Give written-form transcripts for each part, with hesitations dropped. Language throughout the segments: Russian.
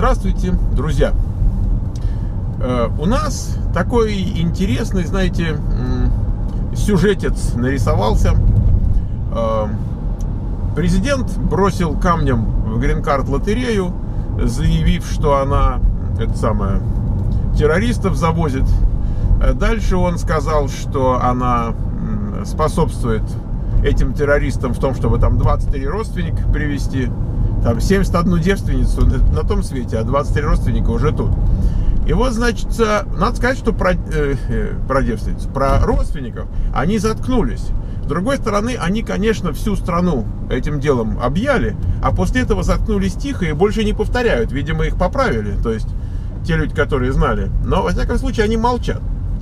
Здравствуйте, друзья! У нас такой интересный, знаете, сюжетец нарисовался. Президент бросил камнем в грин-карт лотерею, заявив, что она, террористов завозит. Дальше он сказал, что она способствует этим террористам в том, чтобы там 23 родственника привезти, там 71 девственницу на том свете, а 23 родственника уже тут. И вот, значит, надо сказать, что про девственницу, про родственников они заткнулись. С другой стороны, они, конечно, всю страну этим делом объяли, а после этого заткнулись тихо и больше не повторяют. Видимо, их поправили, то есть те люди, которые знали. Но, во всяком случае, они молчат.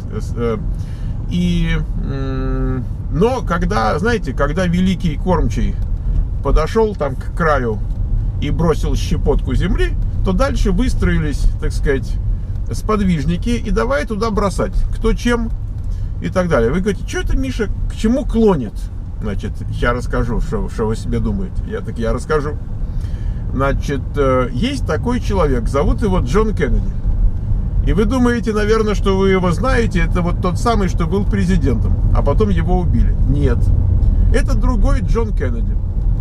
Но когда, знаете, когда великий кормчий подошел там к краю и бросил щепотку земли, то дальше выстроились, так сказать, сподвижники и давай туда бросать, кто чем и так далее. Вы говорите, что это Миша к чему клонит? Значит, я расскажу, что вы себе думаете. Я расскажу. Значит, есть такой человек, зовут его Джон Кеннеди. И вы думаете, наверное, что вы его знаете, это вот тот самый, что был президентом, а потом его убили. Нет. Это другой Джон Кеннеди.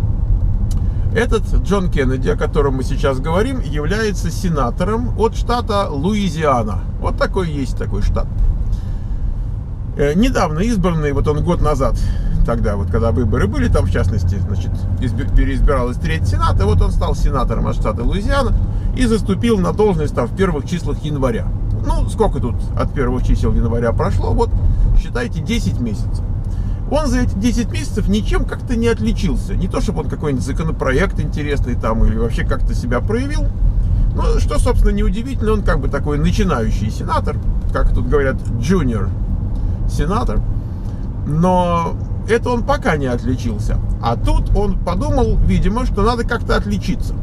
Этот Джон Кеннеди, о котором мы сейчас говорим, является сенатором от штата Луизиана. Вот такой есть такой штат. Недавно избранный, вот он год назад, тогда вот когда выборы были, там в частности, значит, переизбиралась треть сената, вот он стал сенатором от штата Луизиана и заступил на должность там в первых числах января. Ну, сколько тут от первых чисел января прошло? Вот, считайте, 10 месяцев. Он за эти 10 месяцев ничем как-то не отличился. Не то, чтобы он какой-нибудь законопроект интересный там или вообще как-то себя проявил. Ну, что, собственно, неудивительно, он как бы такой начинающий сенатор, как тут говорят, junior сенатор. Но это он пока не отличился. А тут он подумал, видимо, что надо как-то отличиться.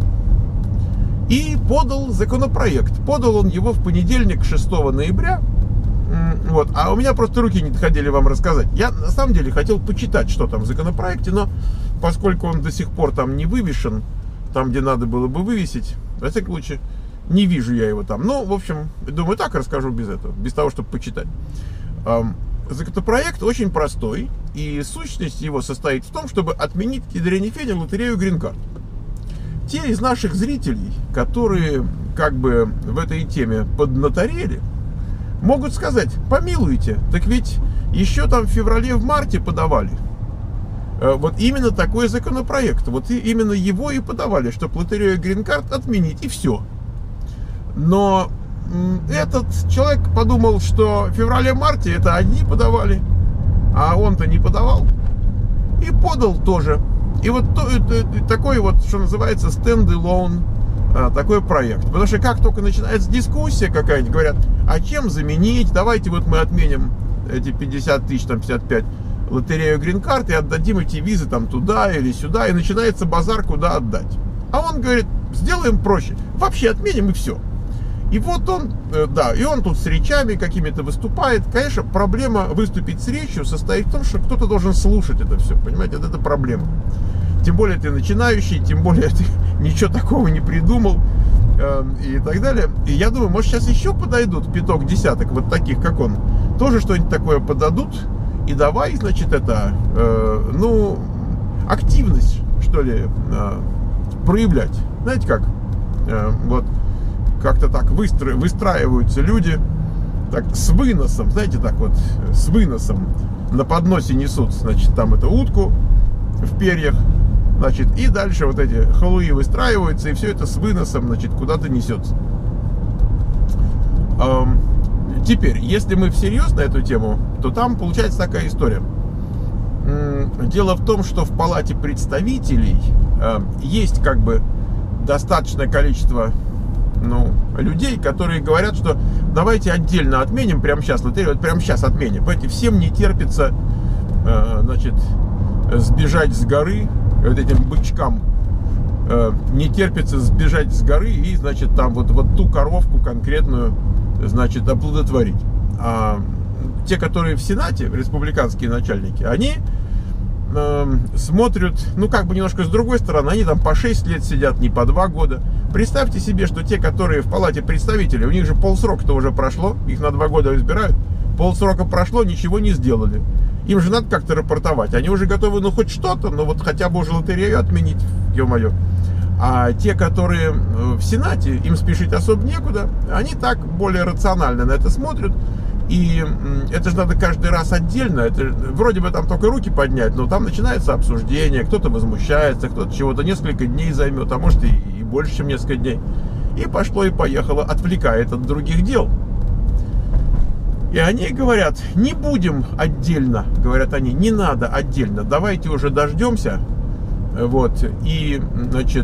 И подал законопроект. Подал он его в понедельник, 6 ноября. Вот. А у меня просто руки не доходили вам рассказать. Я на самом деле хотел почитать, что там в законопроекте, но поскольку он до сих пор там не вывешен, там, где надо было бы вывесить, во всяком случае, не вижу я его там. Ну, в общем, думаю, так расскажу без этого, без того, чтобы почитать. Законопроект очень простой, и сущность его состоит в том, чтобы отменить кедренифене лотерею грин-карт. Те из наших зрителей, которые как бы в этой теме поднаторели, могут сказать, помилуйте, так ведь еще там в феврале, в марте подавали. Вот именно такой законопроект, вот именно его и подавали, чтобы лотерею грин-карт отменить, и все. Но этот человек подумал, что в феврале-марте это одни подавали, а он-то не подавал, и подал тоже. И вот такой вот, что называется, stand-alone такой проект. Потому что как только начинается дискуссия какая-нибудь, говорят, а чем заменить, давайте вот мы отменим эти 50 тысяч, там 55 лотерею грин-карт и отдадим эти визы там туда или сюда, и начинается базар, куда отдать. А он говорит, сделаем проще, вообще отменим и все. И вот он, да, и он тут с речами какими-то выступает. Конечно, проблема выступить с речью состоит в том, что кто-то должен слушать это все, понимаете, это проблема. Тем более ты начинающий, тем более ты ничего такого не придумал и так далее. И я думаю, может, сейчас еще подойдут пяток, десяток вот таких, как он, тоже что-нибудь такое подадут. И давай, значит, это, активность, что ли, проявлять. Знаете как? Вот. Как-то так выстраиваются люди так с выносом, знаете, так вот, с выносом на подносе несут, значит, там эту утку в перьях, значит, и дальше вот эти халуи выстраиваются, и все это с выносом, значит, куда-то несется. Теперь, если мы всерьез на эту тему, то там получается такая история. Дело в том, что в Палате представителей есть как бы достаточное количество людей, которые говорят, что давайте отдельно отменим прямо сейчас лотерею, вот прямо сейчас отменим. Понимаете, всем не терпится, значит, сбежать с горы, вот этим бычкам не терпится сбежать с горы и, значит, там вот ту коровку конкретную, значит, оплодотворить. А те, которые в Сенате, республиканские начальники, они смотрят, ну, как бы немножко с другой стороны, они там по 6 лет сидят, не по 2 года. Представьте себе, что те, которые в Палате представителей, у них же полсрока-то уже прошло, их на 2 года избирают, полсрока прошло, ничего не сделали. Им же надо как-то рапортовать. Они уже готовы, ну, хоть что-то, но вот хотя бы уже лотерею отменить, ё-моё. А те, которые в Сенате, им спешить особо некуда, они так более рационально на это смотрят. И это же надо каждый раз отдельно. Это вроде бы там только руки поднять, но там начинается обсуждение, кто-то возмущается, кто-то чего-то несколько дней займет, а может и больше, чем несколько дней. И пошло и поехало, отвлекает от других дел. И они говорят, не будем отдельно, говорят они, не надо отдельно, давайте уже дождемся. Вот, и, значит,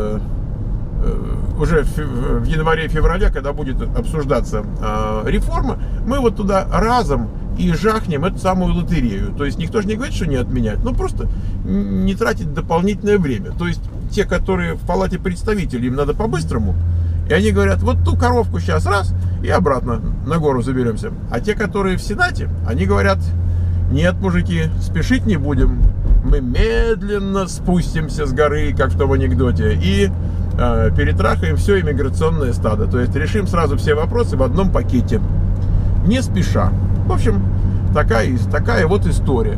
уже в январе-феврале, когда будет обсуждаться реформа, мы вот туда разом и жахнем эту самую лотерею. То есть никто же не говорит, что не отменять, но просто не тратить дополнительное время. То есть те, которые в Палате представителей, им надо по-быстрому, и они говорят, вот ту коровку сейчас раз, и обратно на гору заберемся. А те, которые в Сенате, они говорят, нет, мужики, спешить не будем. Мы медленно спустимся с горы, как в том анекдоте, и перетрахаем все иммиграционное стадо. То есть решим сразу все вопросы в одном пакете, не спеша. В общем, такая вот история.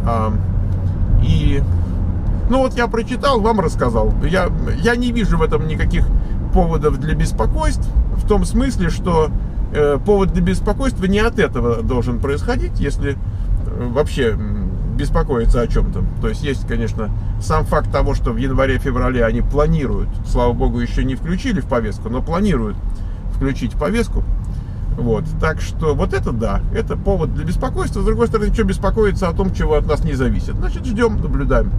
И, ну вот я прочитал, вам рассказал. Я не вижу в этом никаких поводов для беспокойств, в том смысле, что повод для беспокойства не от этого должен происходить, если вообще беспокоиться о чем-то. То есть есть, конечно, сам факт того, что в январе-феврале они планируют, слава богу, еще не включили в повестку, но планируют включить в повестку. Вот. Так что вот это да, это повод для беспокойства. С другой стороны, что беспокоиться о том, чего от нас не зависит. Значит, ждем, наблюдаем.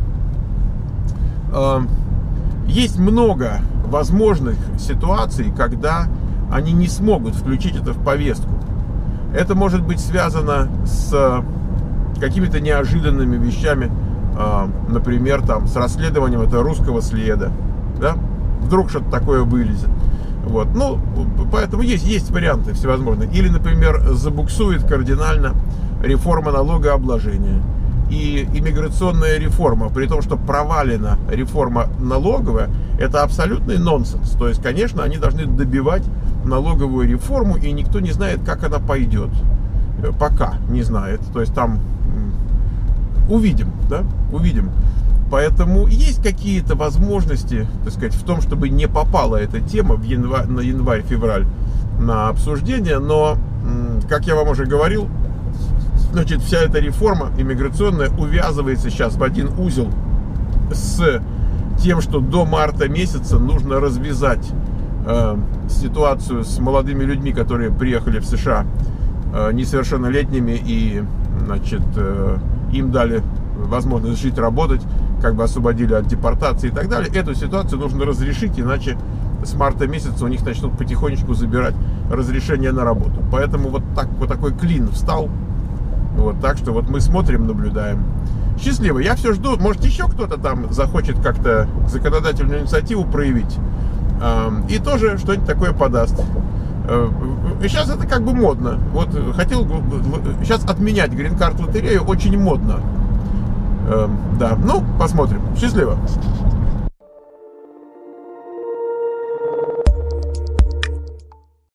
Есть много возможных ситуаций, когда они не смогут включить это в повестку. Это может быть связано с какими-то неожиданными вещами, например, там, с расследованием этого русского следа, да? Вдруг что-то такое вылезет. Вот. Ну, поэтому есть варианты всевозможные. Или, например, забуксует кардинально реформа налогообложения. И иммиграционная реформа, при том, что провалена реформа налоговая, это абсолютный нонсенс. То есть, конечно, они должны добивать налоговую реформу, и никто не знает, как она пойдет. Пока не знает. То есть там увидим, да, увидим. Поэтому есть какие-то возможности, так сказать, в том, чтобы не попала эта тема на январь-февраль на обсуждение, но, как я вам уже говорил, значит, вся эта реформа иммиграционная увязывается сейчас в один узел с тем, что до марта месяца нужно развязать ситуацию с молодыми людьми, которые приехали в США несовершеннолетними, и, значит, им дали возможность жить, работать, как бы освободили от депортации и так далее. Эту ситуацию нужно разрешить, иначе с марта месяца у них начнут потихонечку забирать разрешение на работу. Поэтому вот такой клин встал. Вот, так что вот мы смотрим, наблюдаем. Счастливо. Я все жду. Может, еще кто-то там захочет как-то законодательную инициативу проявить. И тоже что-нибудь такое подаст. Сейчас это как бы модно. Вот хотел бы сейчас отменять грин-карт лотерею, очень модно. Да, ну, посмотрим. Счастливо.